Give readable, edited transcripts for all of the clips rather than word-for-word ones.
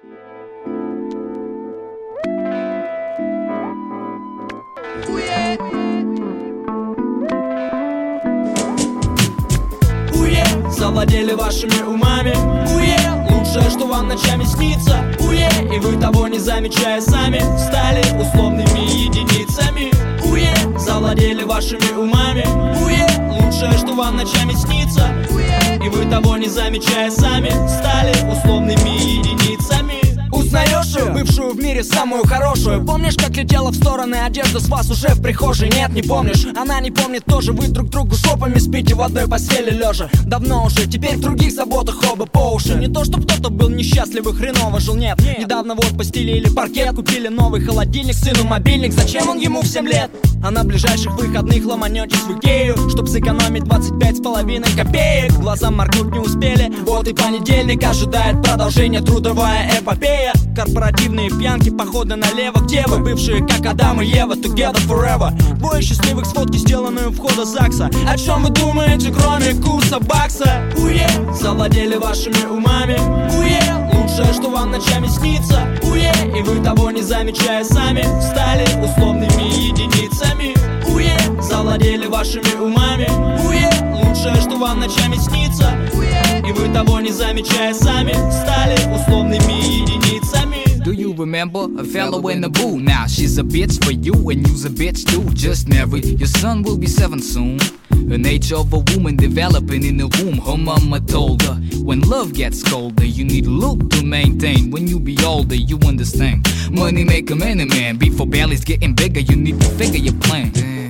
Завладели вашими умами, лучшее, что вам ночами снится, и вы того не замечая сами стали условными единицами. Завладели вашими умами, лучшее, что вам ночами снится, и вы того не замечая сами стали условными единицами. Узнаешь ее, бывшую в мире самую хорошую? Помнишь, как летела в стороны одежда с вас уже в прихожей? Нет, не помнишь, она не помнит тоже. Вы друг другу жопами спите в одной постели лежа. Давно уже, теперь в других заботах оба по уши. Не то, чтоб кто-то был несчастлив и хреново жил, нет. Недавно вот постелили паркет, купили новый холодильник, сыну мобильник. Зачем он ему в 7 лет? А на ближайших выходных ломанетесь в Икею, чтоб сэкономить 25,5 копеек. Глазам моргнуть не успели, вот и понедельник ожидает продолжение трудовая эпопея. Корпоративные пьянки, походы налево. Где вы, бывшие, как Адам и Ева, together forever? Двое счастливых, сфотки, сделанные у входа ЗАГСа. О чем вы думаете, кроме курса бакса? Завладели вашими умами, лучшее, что вам ночами снится, и вы того не замечая сами стали условными единицами. Завладели вашими умами, лучшее, что вам ночами снится, и вы того не замечая сами стали условными единицами. Do you remember a fellow in the boo? Now she's a bitch for you and you's a bitch too. Just married, your son will be 7 soon. The nature of a woman developing in the womb. Her mama told her, when love gets colder, you need look to maintain. When you be older, you understand. Money make a man a man. Before belly's getting bigger, you need to figure your plan.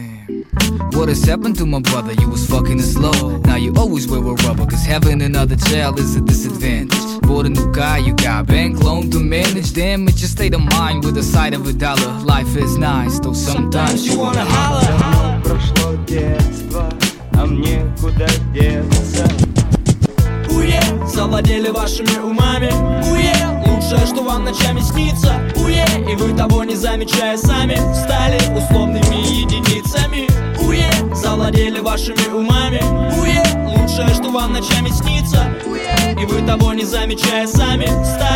What has happened to my brother? You was fucking it slow. Now you always wear a rubber, cause having another child is a disadvantage. Bought a new car, you got bank loan to manage. Damage your state of mind with the sight of $1. Life is nice, though sometimes you wanna holler. Прошло детство, а мне куда деться? Завладели вашими умами, лучшее, что вам ночами снится, и вы того не замечая сами стали условными единицами. Завладели вашими умами, лучшее, что вам ночами снится, и вы того не замечая сами стали